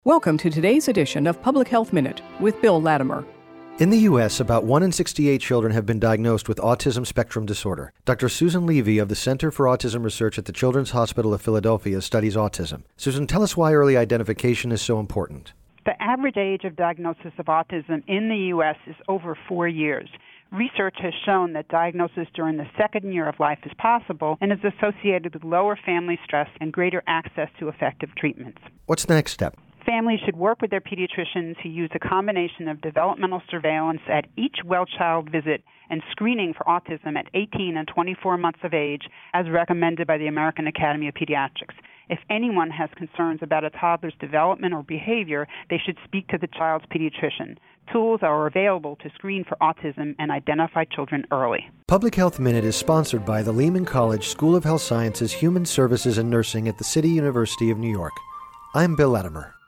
Welcome to today's edition of Public Health Minute with Bill Latimer. In the U.S., about 1 in 68 children have been diagnosed with autism spectrum disorder. Dr. Susan Levy of the Center for Autism Research at the Children's Hospital of Philadelphia studies autism. Susan, tell us why early identification is so important. The average age of diagnosis of autism in the U.S. is over 4 years. Research has shown that diagnosis during the second year of life is possible and is associated with lower family stress and greater access to effective treatments. What's the next step? Families should work with their pediatricians who use a combination of developmental surveillance at each well-child visit and screening for autism at 18 and 24 months of age, as recommended by the American Academy of Pediatrics. If anyone has concerns about a toddler's development or behavior, they should speak to the child's pediatrician. Tools are available to screen for autism and identify children early. Public Health Minute is sponsored by the Lehman College School of Health Sciences, Human Services, and Nursing at the City University of New York. I'm Bill Latimer.